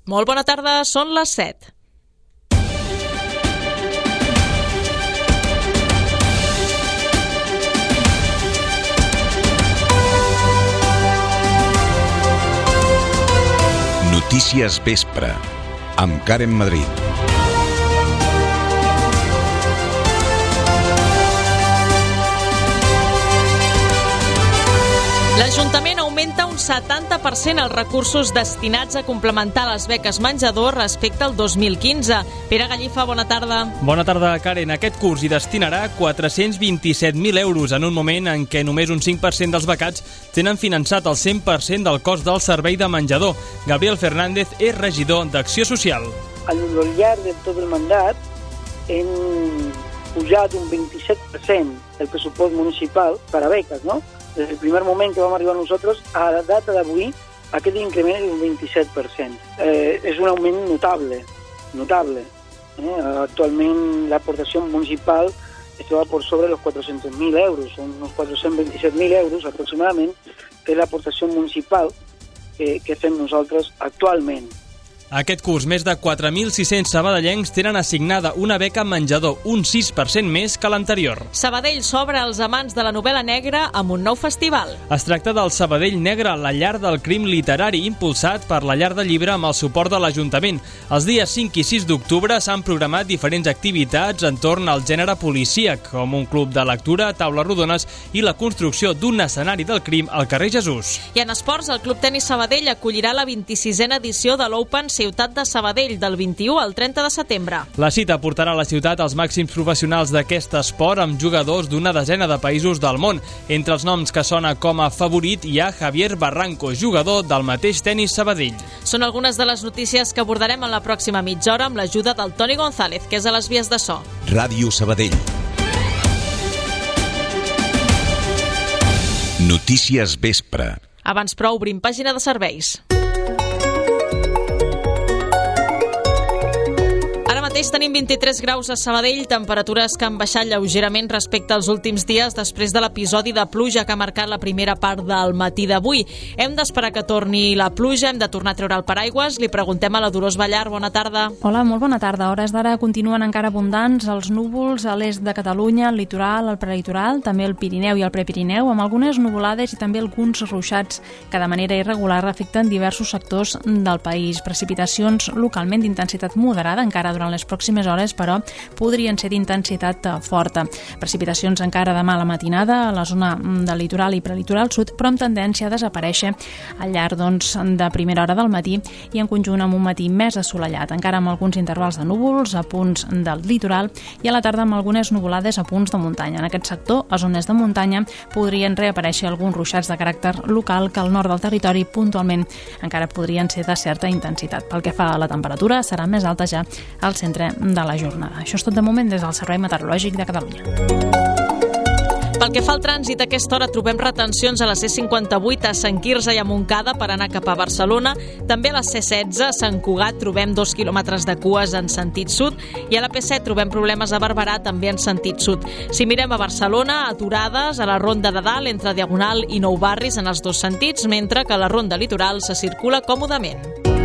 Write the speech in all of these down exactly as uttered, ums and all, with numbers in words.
Molt bona tarda, són les set. Notícies Vespre, amb Karen Madrid. L'Ajuntament augmenta un setanta per cent els recursos destinats a complementar les beques menjador respecte al dos mil quinze. Pere Gallifa, bona tarda. Bona tarda, Karen. Aquest curs hi destinarà quatre-cents vint-i-set mil euros en un moment en què només un cinc per cent dels becats tenen finançat el cent per cent del cost del servei de menjador. Gabriel Fernández és regidor d'Acció Social. Al llarg de tot el mandat hem pujat un vint-i-set per cent el pressupost municipal per a beques, no? Des del primer moment que vam arribar nosaltres, a la data d'avui, aquest increment és un vint-i-set per cent. Eh, és un augment notable, notable. Eh? Actualment l'aportació municipal es troba per sobre els quatre-cents mil euros, són uns quatre-cents vint-i-set mil euros aproximadament, que és l'aportació municipal que, que fem nosaltres actualment. Aquest curs, més de quatre mil sis-cents sabadellencs tenen assignada una beca menjador, un sis per cent més que l'anterior. Sabadell s'obre als amants de la novel·la negra amb un nou festival. Es tracta del Sabadell Negre, la llar del crim literari, impulsat per la llar de llibre amb el suport de l'Ajuntament. Els dies cinc i sis d'octubre s'han programat diferents activitats entorn al gènere policíac, com un club de lectura, taules rodones i la construcció d'un escenari del crim al carrer Jesús. I en esports, el Club Tenis Sabadell acollirà la vint-i-sisena edició de l'Open Ciutat de Sabadell del vint-i-u al trenta de setembre. La cita portarà a la ciutat els màxims professionals d'aquest esport amb jugadors d'una desena de països del món. Entre els noms que sona com a favorit hi ha Javier Barranco, jugador del mateix Tenis Sabadell. Són algunes de les notícies que abordarem en la pròxima mitja hora amb l'ajuda del Toni González, que és a les vies de so. Ràdio Sabadell. Notícies Vespre. Abans però obrim pàgina de serveis. Mateix tenim vint-i-tres graus a Sabadell, temperatures que han baixat lleugerament respecte als últims dies després de l'episodi de pluja que ha marcat la primera part del matí d'avui. Hem d'esperar que torni la pluja, hem de tornar a treure el paraigües. Li preguntem a la Dolors Ballar. Bona tarda. Hola, molt bona tarda. A hores d'ara continuen encara abundants els núvols a l'est de Catalunya, el litoral, el prelitoral, també el Pirineu i el Prepirineu, amb algunes nuvolades i també alguns ruixats que de manera irregular afecten diversos sectors del país. Precipitacions localment d'intensitat moderada encara durant les pròximes hores, però podrien ser d'intensitat forta. Precipitacions encara demà a la matinada a la zona del litoral i prelitoral sud, però amb tendència a desaparèixer al llarg doncs, de primera hora del matí i en conjunt amb un matí més assolellat, encara amb alguns intervals de núvols a punts del litoral i a la tarda amb algunes nuvolades a punts de muntanya. En aquest sector, a zones de muntanya, podrien reaparèixer alguns ruixats de caràcter local que al nord del territori puntualment encara podrien ser de certa intensitat. Pel que fa a la temperatura, serà més alta ja al centre de la jornada. Això és tot de moment des del Servei Meteorològic de Catalunya. Pel que fa al trànsit, a aquesta hora trobem retencions a la C cinquanta-vuit a Sant Quirze i a Montcada per anar cap a Barcelona. També a la C setze a Sant Cugat trobem dos quilòmetres de cues en sentit sud i a la P set trobem problemes a Barberà també en sentit sud. Si mirem a Barcelona, aturades a la Ronda de Dalt entre Diagonal i Nou Barris en els dos sentits, mentre que a la Ronda Litoral se circula còmodament.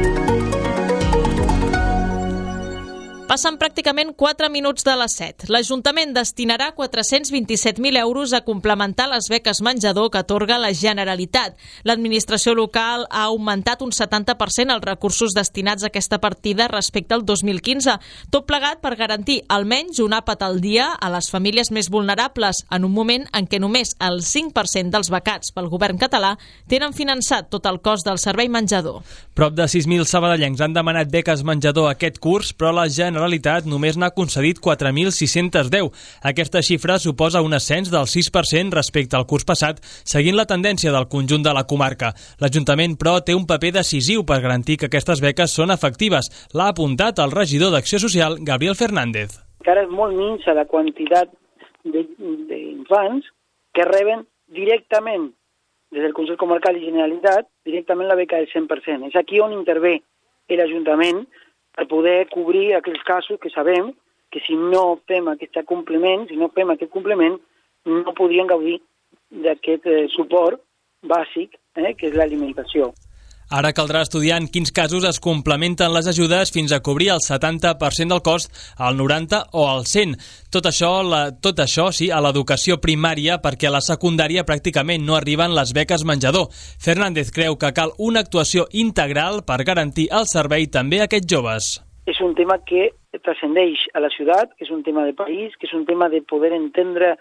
Passen pràcticament quatre minuts de les set. L'Ajuntament destinarà quatre-cents vint-i-set mil euros a complementar les beques menjador que atorga la Generalitat. L'administració local ha augmentat un setanta per cent els recursos destinats a aquesta partida respecte al dos mil quinze, tot plegat per garantir almenys un àpat al dia a les famílies més vulnerables, en un moment en què només el cinc per cent dels becats pel govern català tenen finançat tot el cost del servei menjador. Prop de sis mil sabadellencs han demanat beques menjador aquest curs, però la Generalitat Generalitat només n'ha concedit quatre mil sis-cents deu. Aquesta xifra suposa un ascens del sis per cent respecte al curs passat, seguint la tendència del conjunt de la comarca. L'Ajuntament, però, té un paper decisiu per garantir que aquestes beques són efectives. L'ha apuntat el regidor d'Acció Social, Gabriel Fernández. Encara és molt minsa la quantitat d'infants que reben directament des del Consell Comarcal i Generalitat directament la beca del cent per cent. És aquí on intervé l'Ajuntament per poder cobrir aquells casos que sabem que si no fem aquest compliment, si no fem aquest compliment, no podrien gaudir d'aquest eh, suport bàsic, eh, que és l'alimentació. Ara caldrà estudiar en quins casos es complementen les ajudes fins a cobrir el setanta per cent del cost, el noranta per cent o el cent per cent. Tot això, la, tot això sí, a l'educació primària, perquè a la secundària pràcticament no arriben les beques menjador. Fernández creu que cal una actuació integral per garantir el servei també a aquests joves. És un tema que trascendeix a la ciutat, que és un tema de país, que és un tema de poder entendre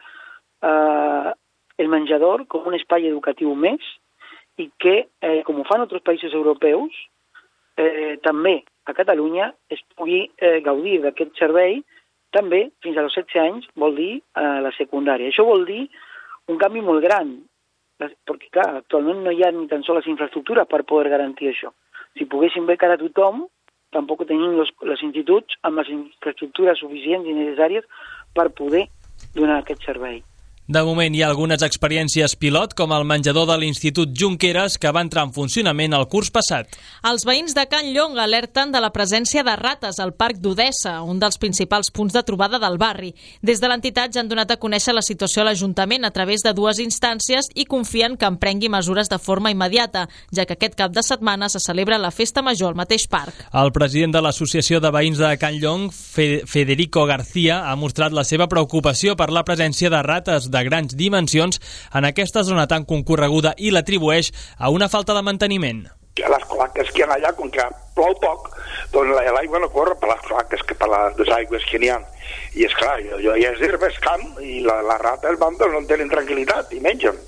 eh, el menjador com un espai educatiu més, i que, eh, com ho fan altres països europeus, eh, també a Catalunya es pugui eh, gaudir d'aquest servei també fins als setze anys, vol dir a la secundària. Això vol dir un canvi molt gran, perquè clar, actualment no hi ha ni tan sols les infraestructures per poder garantir això. Si poguéssim becar a tothom, tampoc tenim els, els instituts amb les infraestructures suficients i necessàries per poder donar aquest servei. De moment hi ha algunes experiències pilot, com el menjador de l'Institut Junqueras, que va entrar en funcionament el curs passat. Els veïns de Can Llong alerten de la presència de rates al Parc d'Odessa, un dels principals punts de trobada del barri. Des de l'entitat ja han donat a conèixer la situació a l'Ajuntament a través de dues instàncies i confien que emprengui mesures de forma immediata, ja que aquest cap de setmana se celebra la festa major al mateix parc. El president de l'Associació de Veïns de Can Llong, Federico García, ha mostrat la seva preocupació per la presència de rates de de grans dimensions en aquesta zona tan concorreguda i l'atribueix a una falta de manteniment. Les cloaques que hi ha allà, com que plou poc, doncs l'aigua no corre per les cloaques, que per les aigües que n'hi ha. I és clar, allò ja és herba, és camp, i la, les rates van, doncs no tenen tranquil·litat i mengen.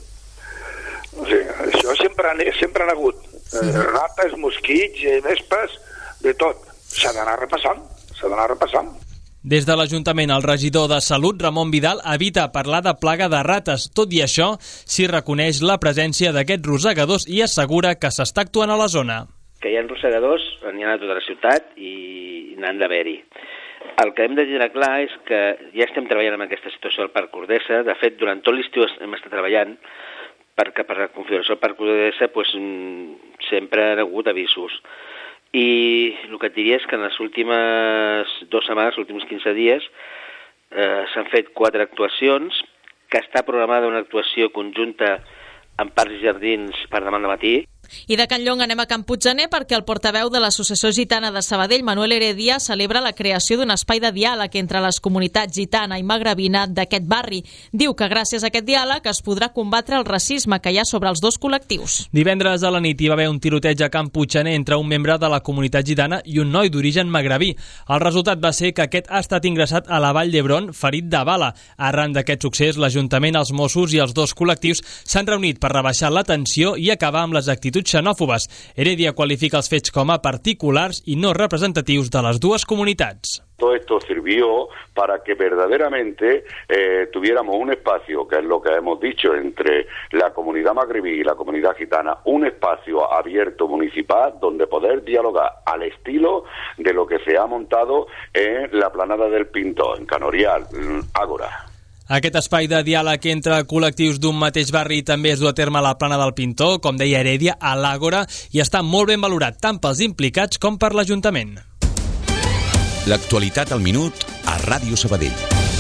O sigui, això sempre, sempre han hagut. Sí. Eh, rates, mosquits, vespes, de tot. S'ha d'anar repassant, s'ha d'anar repassant. Des de l'Ajuntament, el regidor de Salut, Ramon Vidal, evita parlar de plaga de rates. Tot i això, s'hi reconeix la presència d'aquests rosegadors i assegura que s'està actuant a la zona. Que hi ha rosegadors, n'hi ha a tota la ciutat i n'han d'haver-hi. El que hem de dir clar és que ja estem treballant en aquesta situació al Parc Ordesa. De fet, durant tot l'estiu hem estat treballant perquè per la configuració del Parc Ordesa pues, sempre han hagut avisos. I el que et diria és que en les últimes dues setmanes, els últims quinze dies, eh, s'han fet quatre actuacions, que està programada una actuació conjunta en parcs i jardins per demà de matí. I de Can Llong anem a Can Puiggener perquè el portaveu de l'Associació Gitana de Sabadell, Manuel Heredia, celebra la creació d'un espai de diàleg entre les comunitats gitana i magrebina d'aquest barri. Diu que gràcies a aquest diàleg es podrà combatre el racisme que hi ha sobre els dos col·lectius. Divendres a la nit hi va haver un tiroteig a Can Puiggener entre un membre de la comunitat gitana i un noi d'origen magrebí. El resultat va ser que aquest ha estat ingressat a la Vall d'Hebron ferit de bala. Arran d'aquest succés, l'Ajuntament, els Mossos i els dos col·lectius s'han reunit per rebaixar la tensió i acabar amb les actituds xenòfobes. Heredia qualifica els fets com a particulars i no representatius de les dues comunitats. Todo esto sirvió para que verdaderamente eh, tuviéramos un espacio, que es lo que hemos dicho, entre la comunidad magrebí y la comunidad gitana, un espacio abierto municipal donde poder dialogar al estilo de lo que se ha montado en la Planada del Pintor, en Canorial, Ágora. Aquest espai de diàleg entre col·lectius d'un mateix barri també es du a terme a la Plana del Pintor, com deia Heredia, a l'Àgora, i està molt ben valorat tant pels implicats com per l'Ajuntament. L'actualitat al minut a Ràdio Sabadell.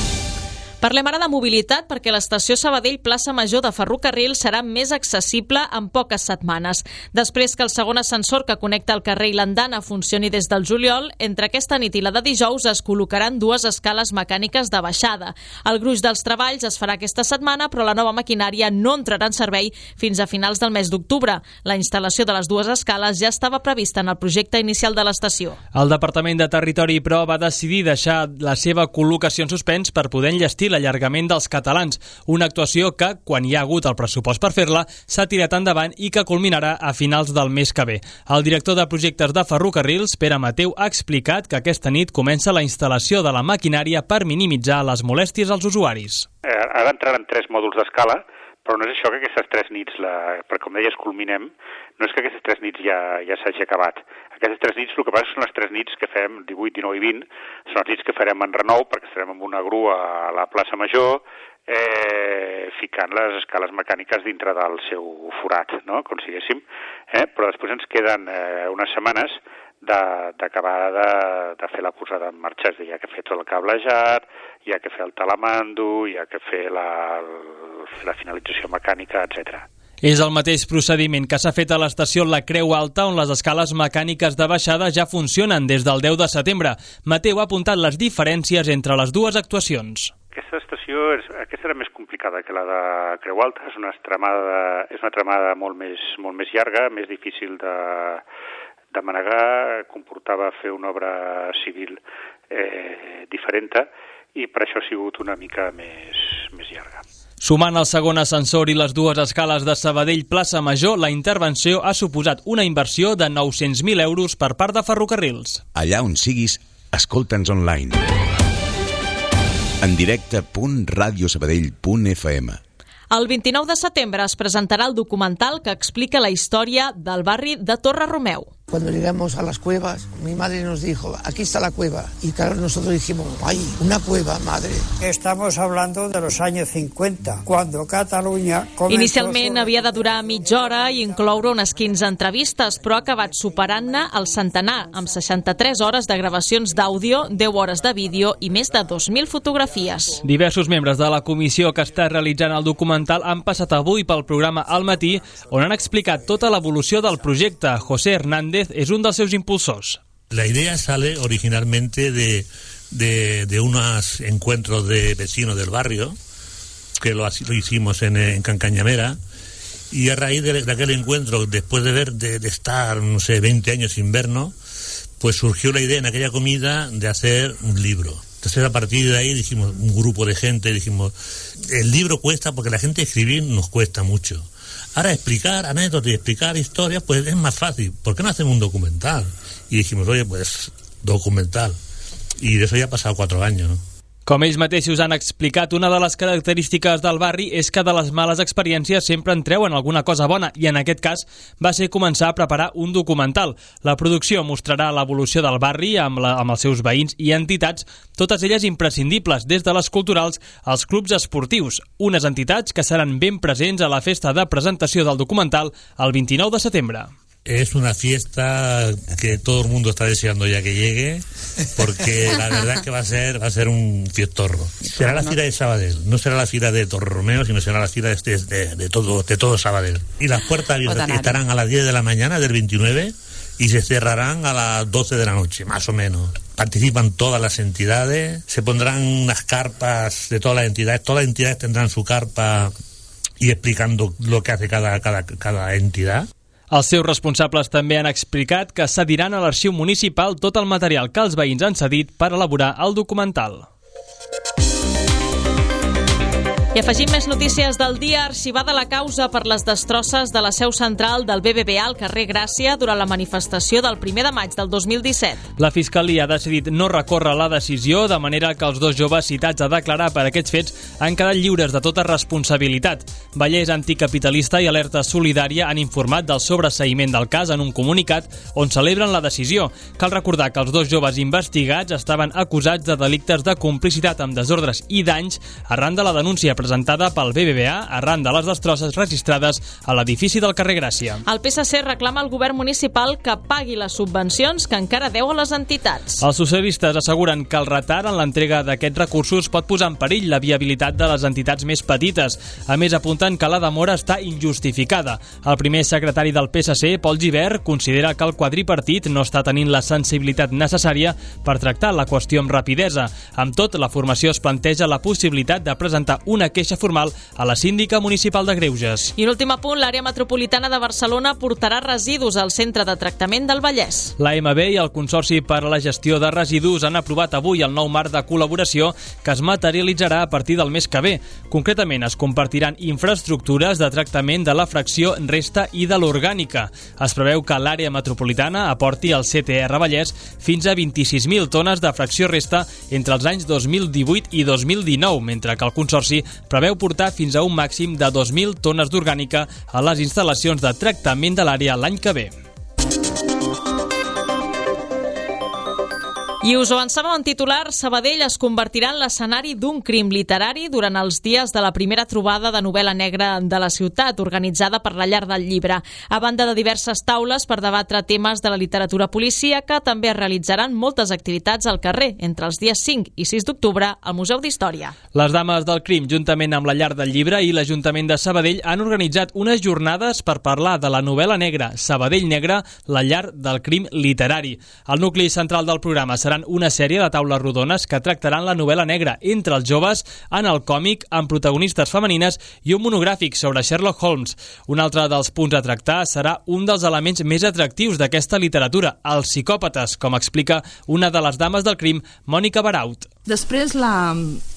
Parlem ara de mobilitat perquè l'estació Sabadell Plaça Major de Ferrocarril serà més accessible en poques setmanes. Després que el segon ascensor que connecta el carrer i l'andana funcioni des del juliol, entre aquesta nit i la de dijous es col·locaran dues escales mecàniques de baixada. El gruix dels treballs es farà aquesta setmana, però la nova maquinària no entrarà en servei fins a finals del mes d'octubre. La instal·lació de les dues escales ja estava prevista en el projecte inicial de l'estació. El Departament de Territori, però, va decidir deixar la seva col·locació en suspens per poder enllestir l'allargament dels catalans, una actuació que, quan hi ha hagut el pressupost per fer-la, s'ha tirat endavant i que culminarà a finals del mes que ve. El director de projectes de ferrocarrils, Pere Mateu, ha explicat que aquesta nit comença la instal·lació de la maquinària per minimitzar les molèsties als usuaris. Eh, ara entraran tres mòduls d'escala, però no és això que aquestes tres nits, la, perquè com deies, culminem, no és que aquestes tres nits ja, ja s'hagi acabat. Aquestes tres nits, el que passa són les tres nits que fem, divuit, dinou i vint, són les nits que farem en renou, perquè estarem amb una grua a la plaça Major, eh, ficant les escales mecàniques dintre del seu forat, no?, com si diguéssim, eh? Però després ens queden eh, unes setmanes d'acabar de, de, de fer la posada en marxa, és a dir, hi ha que fer tot el cablejat, hi ha que fer el talamando, hi ha que fer la, la finalització mecànica, etcètera. És el mateix procediment que s'ha fet a l'estació La Creu Alta, on les escales mecàniques de baixada ja funcionen des del deu de setembre. Mateu ha apuntat les diferències entre les dues actuacions. Aquesta estació és, aquesta era més complicada que la de Creu Alta, és una tramada, és una tramada molt més, molt més llarga, més difícil de, de manegar, comportava fer una obra civil eh, diferent i per això ha sigut una mica més, més llarga. Sumant el segon ascensor i les dues escales de Sabadell Plaça Major, la intervenció ha suposat una inversió de nou-cents mil euros per part de Ferrocarrils. Allà on siguis, escolta'ns online. En directe punt radiosabadell punt f m. El vint-i-nou de setembre es presentarà el documental que explica la història del barri de Torre Romeu. Cuando llegamos a las cuevas, mi madre nos dijo, aquí está la cueva. Y claro, nosotros dijimos, ¡ay, una cueva, madre! Estamos hablando de los años cincuenta, cuando Catalunya comenzó... Inicialment havia de durar mitja hora i incloure unes quinze entrevistes, però ha acabat superant-ne el centenar, amb seixanta-tres hores de gravacions d'àudio, deu hores de vídeo i més de dos mil fotografies. Diversos membres de la comissió que està realitzant el documental han passat avui pel programa Al Matí, on han explicat tota l'evolució del projecte. José Hernández es un de seus impulsors. La idea sale originalmente de, de, de unos encuentros de vecinos del barrio, que lo, lo hicimos en, en Cancañamera, y a raíz de, de aquel encuentro, después de ver de, de estar, no sé, veinte años sin vernos, pues surgió la idea en aquella comida de hacer un libro. Entonces, a partir de ahí dijimos, un grupo de gente, dijimos, el libro cuesta porque la gente escribir nos cuesta mucho. Ahora explicar anécdotas y explicar historias, pues es más fácil. ¿Por qué no hacemos un documental? Y dijimos, oye, pues documental. Y de eso ya ha pasado cuatro años, ¿no? Com ells mateixos han explicat, una de les característiques del barri és que de les males experiències sempre en treuen alguna cosa bona, i en aquest cas va ser començar a preparar un documental. La producció mostrarà l'evolució del barri amb, la, amb els seus veïns i entitats, totes elles imprescindibles, des de les culturals als clubs esportius, unes entitats que seran ben presents a la festa de presentació del documental el vint-i-nou de setembre. Es una fiesta que todo el mundo está deseando ya que llegue, porque la verdad es que va a ser va a ser un fiestorro. Será la fira de Sabadell, no será la fira de Torre Romeu, sino será la fira de, de, de todo de todo Sabadell. Y las puertas estarán a las diez de la mañana del veintinueve y se cerrarán a las doce de la noche, más o menos. Participan todas las entidades, se pondrán unas carpas de todas las entidades, todas las entidades tendrán su carpa y explicando lo que hace cada, cada, cada entidad. Els seus responsables també han explicat que cediran a l'Arxiu Municipal tot el material que els veïns han cedit per elaborar el documental. I afegim més notícies del dia. Arxivada la causa per les destrosses de la seu central del B B V A al carrer Gràcia durant la manifestació del primer de maig del dos mil disset. La Fiscalia ha decidit no recórrer la decisió, de manera que els dos joves citats a declarar per aquests fets han quedat lliures de tota responsabilitat. Vallès Anticapitalista i Alerta Solidària han informat del sobreseïment del cas en un comunicat on celebren la decisió. Cal recordar que els dos joves investigats estaven acusats de delictes de complicitat amb desordres i danys arran de la denúncia presentada pel B B V A arran de les destrosses registrades a l'edifici del carrer Gràcia. El P S C reclama al govern municipal que pagui les subvencions que encara deu a les entitats. Els socialistes asseguren que el retard en l'entrega d'aquests recursos pot posar en perill la viabilitat de les entitats més petites. A més, apunten que la demora està injustificada. El primer secretari del P S C, Pol Gibert, considera que el quadripartit no està tenint la sensibilitat necessària per tractar la qüestió amb rapidesa. Amb tot, la formació es planteja la possibilitat de presentar una queixa formal a la síndica municipal de Greuges. I un últim apunt, l'àrea metropolitana de Barcelona portarà residus al centre de tractament del Vallès. L'A M B i el Consorci per a la Gestió de Residus han aprovat avui el nou marc de col·laboració que es materialitzarà a partir del mes que ve. Concretament, es compartiran infraestructures de tractament de la fracció resta i de l'orgànica. Es preveu que l'àrea metropolitana aporti al C T R Vallès fins a vint-i-sis mil tones de fracció resta entre els anys dos mil divuit i dos mil dinou, mentre que el Consorci preveu portar fins a un màxim de dos mil tones d'orgànica a les instal·lacions de tractament de l'àrea l'any que ve. I us ho avançàvem en titular, Sabadell es convertirà en l'escenari d'un crim literari durant els dies de la primera trobada de novel·la negra de la ciutat, organitzada per la Llar del Llibre. A banda de diverses taules per debatre temes de la literatura policíaca, també es realitzaran moltes activitats al carrer, entre els dies cinc i sis d'octubre al Museu d'Història. Les Dames del Crim, juntament amb la Llar del Llibre i l'Ajuntament de Sabadell, han organitzat unes jornades per parlar de la novel·la negra Sabadell Negra, la Llar del Crim literari. El nucli central del programa serà seran una sèrie de taules rodones que tractaran la novel·la negra entre els joves en el còmic amb protagonistes femenines i un monogràfic sobre Sherlock Holmes. Un altre dels punts a tractar serà un dels elements més atractius d'aquesta literatura, els psicòpates, com explica una de les dames del crim, Mònica Baraut. Després, la,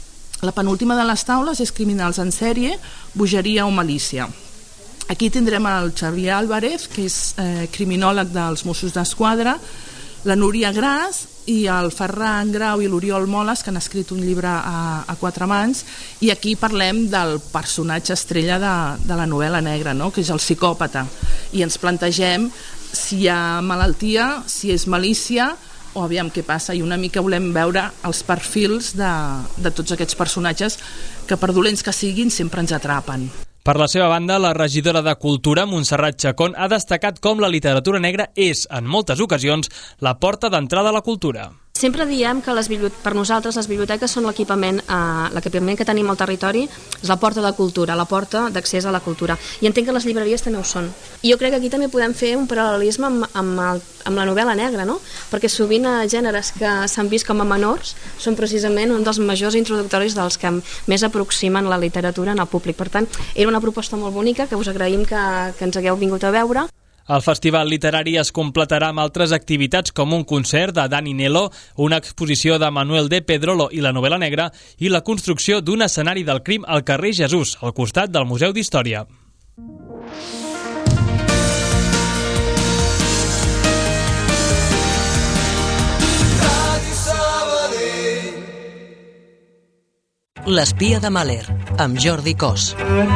la penúltima de les taules és criminals en sèrie, bogeria o malícia. Aquí tindrem el Xavier Álvarez, que és eh, criminòleg dels Mossos d'Esquadra, la Núria Gras i el Ferran Grau i l'Oriol Moles, que han escrit un llibre a, a quatre mans, i aquí parlem del personatge estrella de, de la novel·la negra, no? Que és el psicòpata, i ens plantegem si hi ha malaltia, si és malícia o aviam què passa, i una mica volem veure els perfils de, de tots aquests personatges que, per dolents que siguin, sempre ens atrapen. Per la seva banda, la regidora de Cultura, Montserrat Chacón, ha destacat com la literatura negra és, en moltes ocasions, la porta d'entrada a la cultura. Sempre diem que les per nosaltres les biblioteques són l'equipament eh, l'equipament que tenim al territori, és la porta de cultura, la porta d'accés a la cultura. I entenc que les llibreries també ho són. I jo crec que aquí també podem fer un paral·lelisme amb, amb, el, amb la novel·la negra, no? Perquè sovint a gèneres que s'han vist com a menors són precisament un dels majors introductoris dels que més aproximen la literatura en el públic. Per tant, era una proposta molt bonica que us agraïm que, que ens hagueu vingut a veure. El festival literari es completarà amb altres activitats com un concert de Dani Nelo, una exposició de Manuel de Pedrolo i la novel·la negra i la construcció d'un escenari del crim al carrer Jesús, al costat del Museu d'Història. L'espia de Mahler, amb Jordi Cos.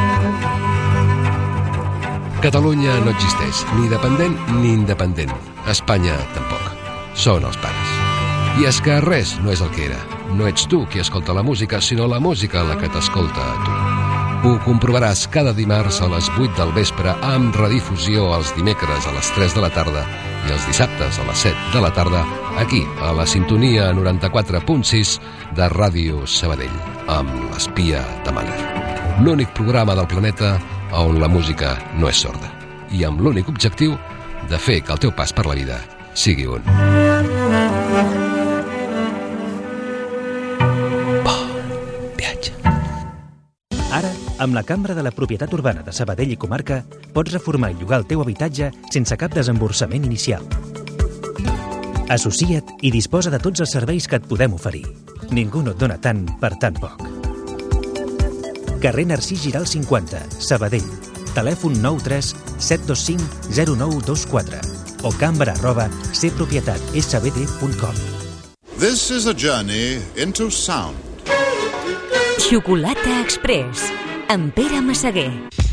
Catalunya no existeix, ni dependent ni independent. Espanya tampoc. Són els pares. I és que res no és el que era. No ets tu qui escolta la música, sinó la música la que t'escolta a tu. Ho comprovaràs cada dimarts a les vuit del vespre amb redifusió els dimecres a les tres de la tarda i els dissabtes a les set de la tarda aquí, a la sintonia noranta-quatre punt sis de Ràdio Sabadell, amb l'espia de Mahler. L'únic programa del planeta on la música no és sorda i amb l'únic objectiu de fer que el teu pas per la vida sigui un bon viatge. Ara, amb la Cambra de la Propietat Urbana de Sabadell i Comarca, pots reformar i llogar el teu habitatge sense cap desemborsament inicial. Associa't i disposa de tots els serveis que et podem oferir. Ningú no et dona tant per tan poc. Carrer Narcís Giral cinquanta, Sabadell. Telèfon nou tres set dos cinc zero nou dos quatre o cambra arroba cpropietat s b d punt com. This is a journey into sound. Xocolata Express, amb Pere Massaguer.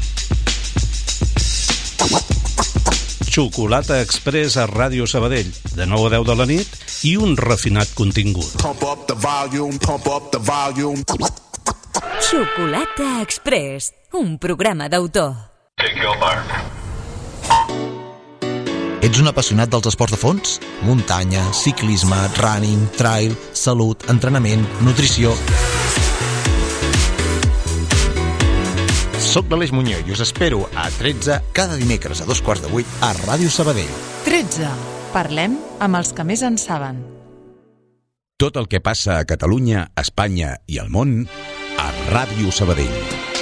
Xocolata Express a Ràdio Sabadell, de nou a deu de la nit i un refinat contingut. Pump up the volume, pump up the volume. Xocolata Express, un programa d'autor. Ets un apassionat dels esports de fons? Muntanya, ciclisme, running, trail, salut, entrenament, nutrició... Soc l'Aleix Muñoz i us espero a tretze cada dimecres a dos quarts de vuit a Ràdio Sabadell. tretze. Parlem amb els que més en saben. Tot el que passa a Catalunya, Espanya i al món a Ràdio Sabadell.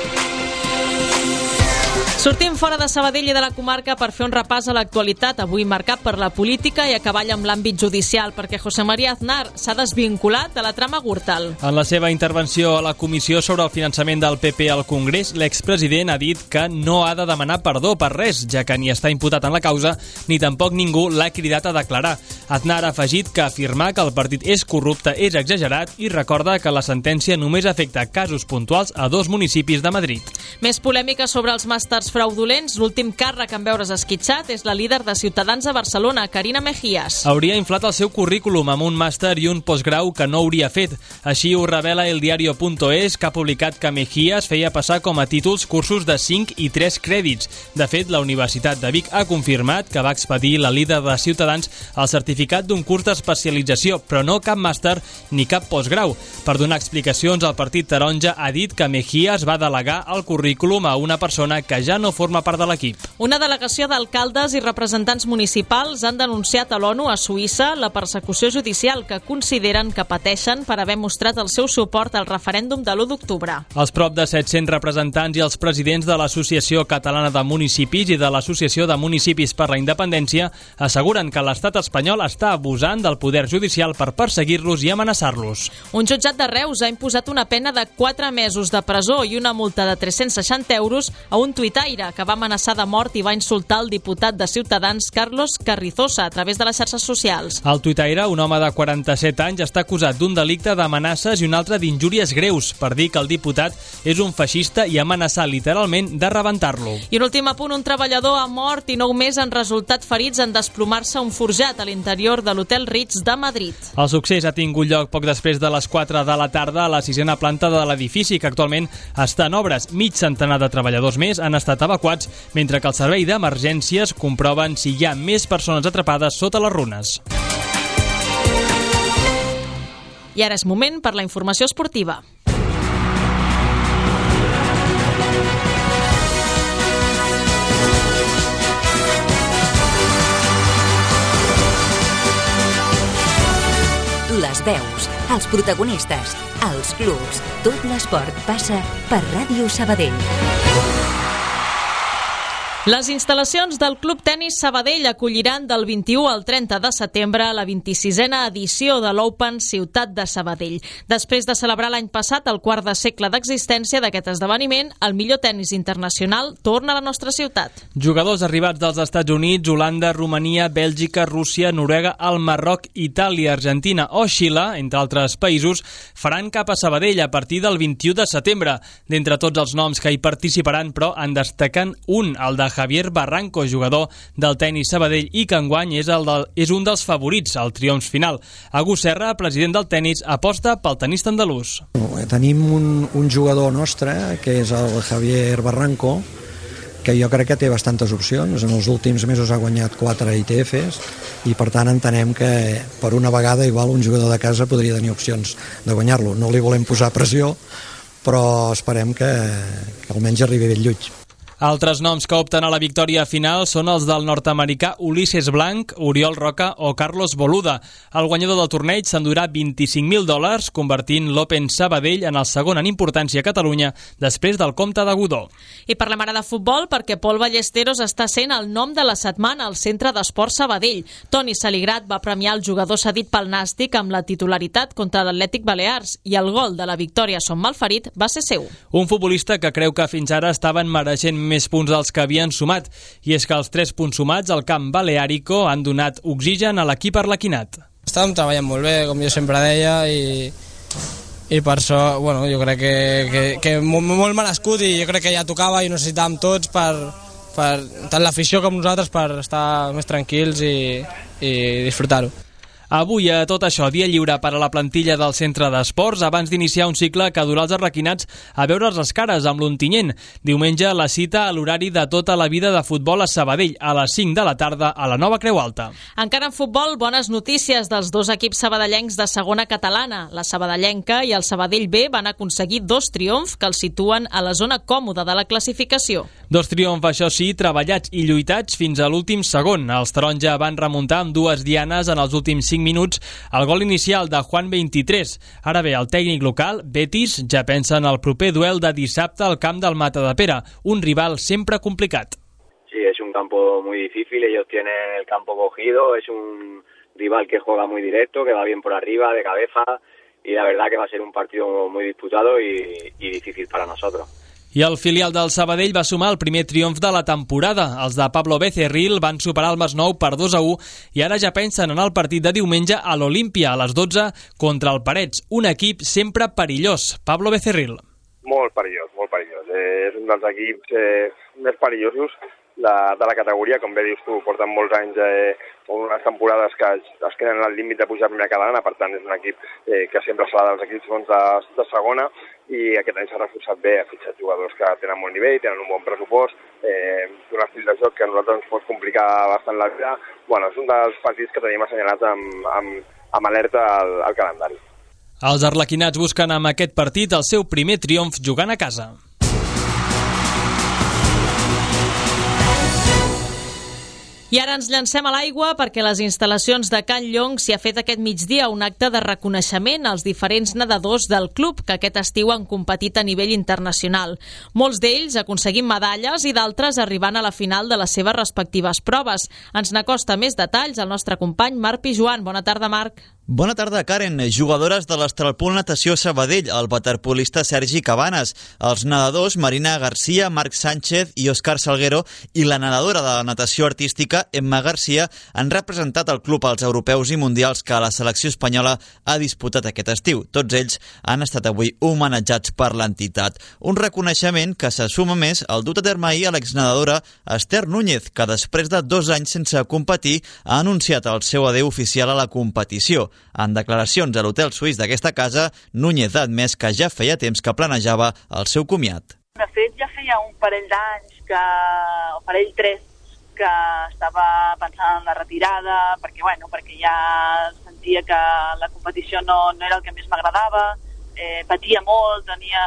Sortim fora de Sabadell i de la comarca per fer un repàs a l'actualitat, avui marcat per la política i acabar amb l'àmbit judicial, perquè José María Aznar s'ha desvinculat de la trama Gürtel. En la seva intervenció a la comissió sobre el finançament del P P al Congrés, l'expresident ha dit que no ha de demanar perdó per res, ja que ni està imputat en la causa, ni tampoc ningú l'ha cridat a declarar. Aznar ha afegit que afirmar que el partit és corrupte és exagerat i recorda que la sentència només afecta casos puntuals a dos municipis de Madrid. Més polèmica sobre els màsters fraudulents, l'últim càrrec en veure's esquitxat és la líder de Ciutadans a Barcelona, Carina Mejías. Hauria inflat el seu currículum amb un màster i un postgrau que no hauria fet. Així ho revela eldiario.es, que ha publicat que Mejías feia passar com a títols cursos de cinc i tres crèdits. De fet, la Universitat de Vic ha confirmat que va expedir la líder de Ciutadans el certificat d'un curs d'especialització, però no cap màster ni cap postgrau. Per donar explicacions, el Partit Taronja ha dit que Mejías va delegar el currículum a una persona que ja no forma part de l'equip. Una delegació d'alcaldes i representants municipals han denunciat a l'ONU a Suïssa la persecució judicial que consideren que pateixen per haver mostrat el seu suport al referèndum de l'u d'octubre. Els prop de set-cents representants i els presidents de l'Associació Catalana de Municipis i de l'Associació de Municipis per la Independència asseguren que l'estat espanyol està abusant del poder judicial per perseguir-los i amenaçar-los. Un jutjat de Reus ha imposat una pena de quatre mesos de presó i una multa de tres-cents seixanta euros a un tuitaire que va amenaçar de mort i va insultar el diputat de Ciutadans Carlos Carrizosa a través de les xarxes socials. El tuitaire, un home de quaranta-set anys, està acusat d'un delicte d'amenaces i un altre d'injúries greus per dir que el diputat és un feixista i amenaçar literalment de rebentar-lo. I un últim apunt, un treballador ha mort i nou més han resultat ferits en desplomar-se un forjat a l'interior de l'Hotel Ritz de Madrid. El succés ha tingut lloc poc després de les quatre de la tarda a la sisena planta de l'edifici, que actualment està en obres. Mig centenar de treballadors més han estat evacuats, mentre que el servei d'emergències comproven si hi ha més persones atrapades sota les runes. I ara és moment per la informació esportiva. Les veus, els protagonistes, els clubs, tot l'esport passa per Ràdio Sabadell. Les instal·lacions del Club Tenis Sabadell acolliran del vint-i-u al trenta de setembre la vint-i-sisena edició de l'Open Ciutat de Sabadell. Després de celebrar l'any passat el quart de segle d'existència d'aquest esdeveniment, el millor tenis internacional torna a la nostra ciutat. Jugadors arribats dels Estats Units, Holanda, Romania, Bèlgica, Rússia, Noruega, el Marroc, Itàlia, Argentina o Xile, entre altres països, faran cap a Sabadell a partir del vint-i-u de setembre. D'entre tots els noms que hi participaran, però, en destaquen un, el de Javier Barranco, jugador del tenis Sabadell i que enguany és, el del, és un dels favorits al triomf final. Agus Serra, president del tenis, aposta pel tenista andalús. Tenim un, un jugador nostre, que és el Javier Barranco, que jo crec que té bastantes opcions. En els últims mesos ha guanyat quatre I T Fs i per tant entenem que per una vegada igual un jugador de casa podria tenir opcions de guanyar-lo. No li volem posar pressió, però esperem que, que almenys arribi ben lluny. Altres noms que opten a la victòria final són els del nord-americà Ulisses Blanc, Oriol Roca o Carlos Boluda. El guanyador del torneig s'endurà vint-i-cinc mil dòlars, convertint l'Open Sabadell en el segon en importància a Catalunya després del Comte de Godó. I parlem ara de futbol perquè Pol Ballesteros està sent el nom de la setmana al Centre d'Esport Sabadell. Toni Saligrat va premiar el jugador cedit pel Nàstic amb la titularitat contra l'Atlètic Balears i el gol de la victòria Son Malferit va ser seu. Un futbolista que creu que fins ara estaven mereixent més punts dels que havien sumat, i és que els tres punts sumats al camp baleàrico han donat oxigen a l'equip arlequinat. Estàvem treballant molt bé, com jo sempre deia, i, i per això, bueno, jo crec que, que, que molt, molt merescut, i jo crec que ja tocava i necessitàvem tots per, per tant l'afició com nosaltres per estar més tranquils i, i disfrutar-ho. Avui, a tot això, dia lliure per a la plantilla del Centre d'Esports abans d'iniciar un cicle que durà els arlequinats a veure's les cares amb l'Ontinyent. Diumenge la cita a l'horari de tota la vida de futbol a Sabadell, a les cinc de la tarda a la Nova Creu Alta. Encara en futbol, bones notícies dels dos equips sabadellencs de segona catalana. La sabadellenca i el Sabadell B van aconseguir dos triomfs que els situen a la zona còmoda de la classificació. Dos triomfs, això sí, treballats i lluitats fins a l'últim segon. Els taronja van remuntar amb dues dianes en els últims cinc minuts el gol inicial de Juan vint-i-tres. Ara bé, el tècnic local, Betis, ja pensa en el proper duel de dissabte al camp del Matadepera, un rival sempre complicat. Sí, es un campo muy difícil, ellos tienen el campo cogido, es un rival que juega muy directo, que va bien por arriba, de cabeza, y la verdad que va a ser un partido muy disputado y, y difícil para nosotros. I el filial del Sabadell va sumar el primer triomf de la temporada. Els de Pablo Becerril van superar el Masnou per dos a u i ara ja pensen en el partit de diumenge a l'Olímpia a les dotze contra el Parets, un equip sempre perillós. Pablo Becerril. Molt perillós, molt perillós. Eh, és un dels equips eh, més perillosos de, de la categoria. Com bé dius tu, porten molts anys, eh, unes temporades que es queden al límit de pujar a primera catalana, per tant és un equip eh, que sempre serà dels equips bons de, de segona, i aquest any s'ha reforçat bé, ha fitxat jugadors que tenen molt nivell, tenen un bon pressupost, eh, un estil de joc que a nosaltres ens pot complicar bastant la vida. Bueno, és un dels partits que tenim assenyalats amb, amb, amb alerta al, al calendari. Els arlequinats busquen amb aquest partit el seu primer triomf jugant a casa. I ara ens llancem a l'aigua perquè les instal·lacions de Can Llong s'hi ha fet aquest migdia un acte de reconeixement als diferents nedadors del club que aquest estiu han competit a nivell internacional. Molts d'ells aconseguint medalles i d'altres arribant a la final de les seves respectives proves. Ens n'acosta més detalls el nostre company Marc Pijuan. Bona tarda, Marc. Bona tarda, Karen. Jugadores de l'Estralpool Natació Sabadell, el waterpolista Sergi Cabanes, els nedadors Marina Garcia, Marc Sánchez i Òscar Salguero i la nedadora de la natació artística Emma Garcia han representat el club als europeus i mundials que la selecció espanyola ha disputat aquest estiu. Tots ells han estat avui homenatjats per l'entitat. Un reconeixement que se suma més al dut a terme ahir a l'exnedadora Esther Núñez, que després de dos anys sense competir ha anunciat el seu adeu oficial a la competició. En declaracions a l'hotel suís d'aquesta casa, Núñez ha admès que ja feia temps que planejava el seu comiat. De fet, ja feia un parell d'anys, que, o parell tres, que estava pensant en la retirada, perquè, bueno, perquè ja sentia que la competició no, no era el que més m'agradava, eh, patia molt, tenia,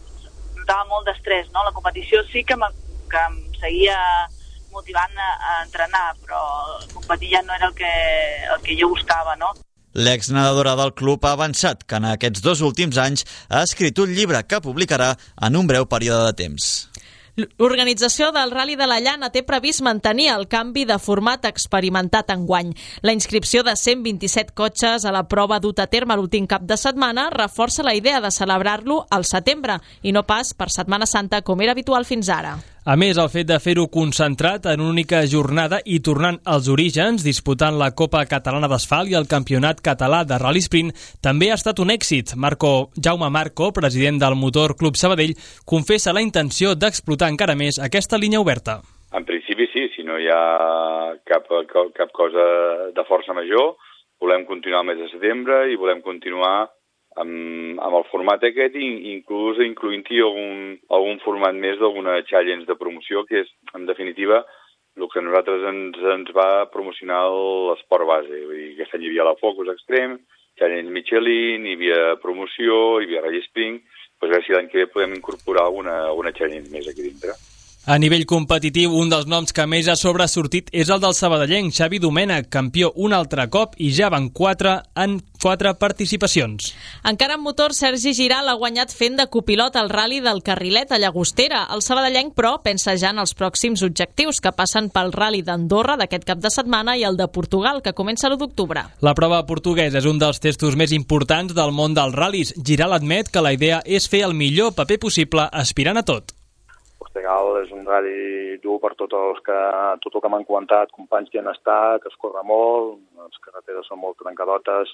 notava molt d'estrès, no? La competició sí que, que em seguia motivant a, a entrenar, però competir ja no era el que, el que jo buscava, no? L'exnedadora del club ha avançat que en aquests dos últims anys ha escrit un llibre que publicarà en un breu període de temps. L'organització del Rally de la Llana té previst mantenir el canvi de format experimentat enguany. La inscripció de cent vint-i-set cotxes a la prova dut a terme l'últim cap de setmana reforça la idea de celebrar-lo al setembre i no pas per Setmana Santa com era habitual fins ara. A més, el fet de fer-ho concentrat en una única jornada i tornant als orígens, disputant la Copa Catalana d'Asfalt i el Campionat Català de Rally Sprint, també ha estat un èxit. Marco, Jaume Marco, president del Motor Club Sabadell, confessa la intenció d'explotar encara més aquesta línia oberta. En principi sí, si no hi ha cap, cap cosa de força major, volem continuar el mes de setembre i volem continuar amb, amb el format aquest, inclús incloent-hi algun, algun format més d'alguna challenge de promoció, que és, en definitiva, el que a nosaltres ens, ens va promocionar l'esport base. Vull dir, aquest any hi havia la Focus Extreme, challenge Michelin, hi havia promoció, hi havia Rally Spring, doncs a veure si l'any que ve podem incorporar alguna, alguna challenge més aquí dintre. A nivell competitiu, un dels noms que més ha sobresortit és el del sabadellenc Xavi Domènech, campió un altre cop i ja van quatre en quatre participacions. Encara en motor, Sergi Giral ha guanyat fent de copilot al Rally del Carrilet a Llagostera. El sabadellenc, però, pensa ja en els pròxims objectius, que passen pel Rally d'Andorra d'aquest cap de setmana i el de Portugal, que comença l'u d'octubre. La prova portuguesa és un dels testos més importants del món dels ral·lis. Giral admet que la idea és fer el millor paper possible aspirant a tot. Portugal és un rally dur per tots els que, tot el que m'han comentat, companys que hi han estat, que es corre molt, les carreteres són molt trencadotes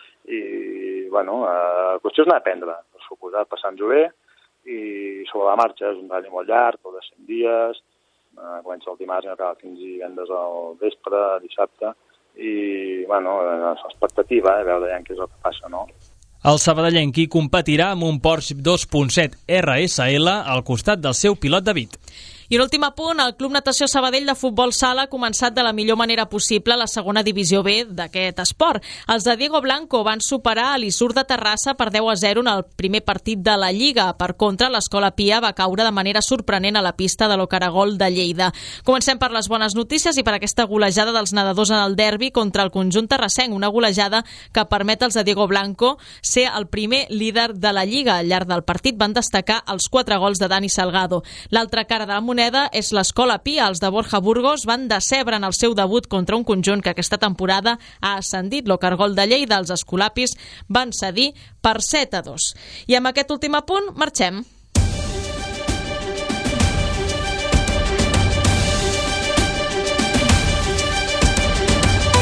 i, bueno, la eh, qüestió és anar a aprendre, per suposat, passant-ho bé i sobre la marxa. És un rally molt llarg, tot de cent dies, eh, comença el dimarts i acaba fins divendres al vespre, dissabte, i, bueno, l'expectativa, eh, veure ja què és el que passa, no? El sabadellenc hi competirà amb un Porsche dos punt set R S L al costat del seu pilot David. I un últim apunt, el Club Natació Sabadell de Futbol Sala ha començat de la millor manera possible la segona divisió B d'aquest esport. Els de Diego Blanco van superar a l'Isur de Terrassa per deu a zero en el primer partit de la Lliga. Per contra, l'Escola Pia va caure de manera sorprenent a la pista de l'Ocaragol de Lleida. Comencem per les bones notícies i per aquesta golejada dels nedadors en el derbi contra el conjunt terrassenc, una golejada que permet als de Diego Blanco ser el primer líder de la Lliga. Al llarg del partit van destacar els quatre gols de Dani Salgado. L'altra cara de la moneda és l'Escola Pia. Els de Borja Burgos van decebre en el seu debut contra un conjunt que aquesta temporada ha ascendit. L'Ocargol de Lleida, els escolapis van cedir per set a dos. I amb aquest últim apunt marxem.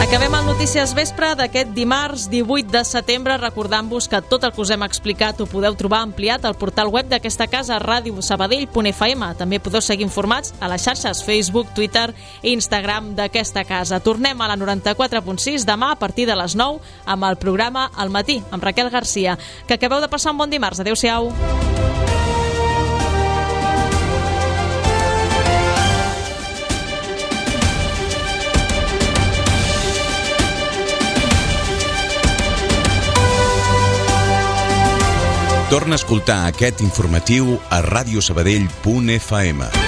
Acabem el Notícies Vespre d'aquest dimarts divuit de setembre recordant-vos que tot el que us hem explicat ho podeu trobar ampliat al portal web d'aquesta casa, ràdio sabadell punt f m. També podeu seguir informats a les xarxes Facebook, Twitter i Instagram d'aquesta casa. Tornem a la noranta-quatre punt sis demà a partir de les nou amb el programa Al matí, amb Raquel Garcia. Que acabeu de passar un bon dimarts. Adéu-siau. Torna a escoltar aquest informatiu a ràdio sabadell punt f m.